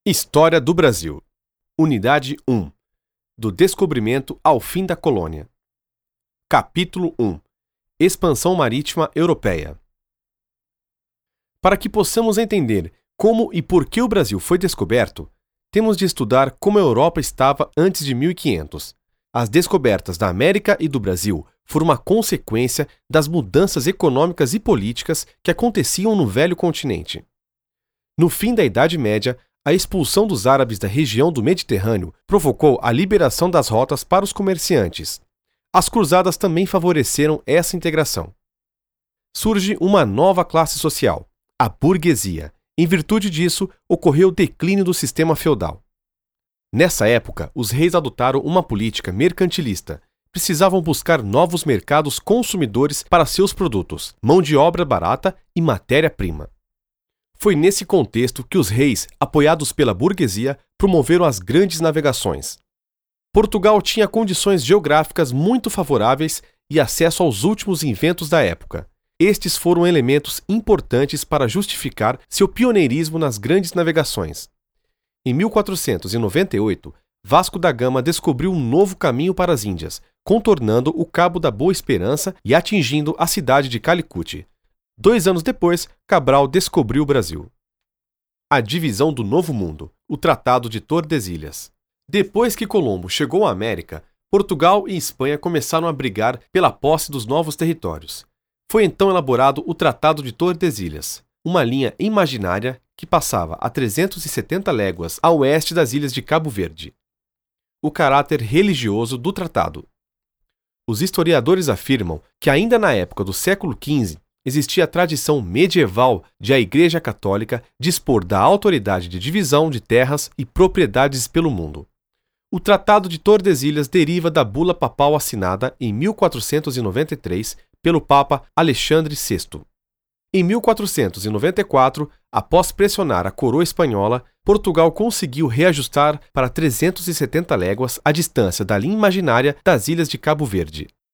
História do Brasil. Unidade 1. Do descobrimento ao fim da colônia. Capítulo 1. Expansão marítima europeia. Para que possamos entender como e por que o Brasil foi descoberto, temos de estudar como a Europa estava antes de 1500. As descobertas da América e do Brasil foram uma consequência das mudanças econômicas e políticas que aconteciam no velho continente. No fim da Idade Média, a expulsão dos árabes da região do Mediterrâneo provocou a liberação das rotas para os comerciantes. As cruzadas também favoreceram essa integração. Surge uma nova classe social, a burguesia. Em virtude disso, ocorreu o declínio do sistema feudal. Nessa época, os reis adotaram uma política mercantilista. Precisavam buscar novos mercados consumidores para seus produtos, mão de obra barata e matéria-prima. Foi nesse contexto que os reis, apoiados pela burguesia, promoveram as grandes navegações. Portugal tinha condições geográficas muito favoráveis e acesso aos últimos inventos da época. Estes foram elementos importantes para justificar seu pioneirismo nas grandes navegações. Em 1498, Vasco da Gama descobriu um novo caminho para as Índias, contornando o Cabo da Boa Esperança e atingindo a cidade de Calicut. 2 anos depois, Cabral descobriu o Brasil. A divisão do Novo Mundo, o Tratado de Tordesilhas. Depois que Colombo chegou à América, Portugal e Espanha começaram a brigar pela posse dos novos territórios. Foi então elaborado o Tratado de Tordesilhas, uma linha imaginária que passava a 370 léguas a oeste das ilhas de Cabo Verde. O caráter religioso do tratado. Os historiadores afirmam que ainda na época do século XV existia a tradição medieval de a Igreja Católica dispor da autoridade de divisão de terras e propriedades pelo mundo. O Tratado de Tordesilhas deriva da bula papal assinada em 1493 pelo Papa Alexandre VI. Em 1494, após pressionar a coroa espanhola, Portugal conseguiu reajustar para 370 léguas a distância da linha imaginária das ilhas de Cabo Verde.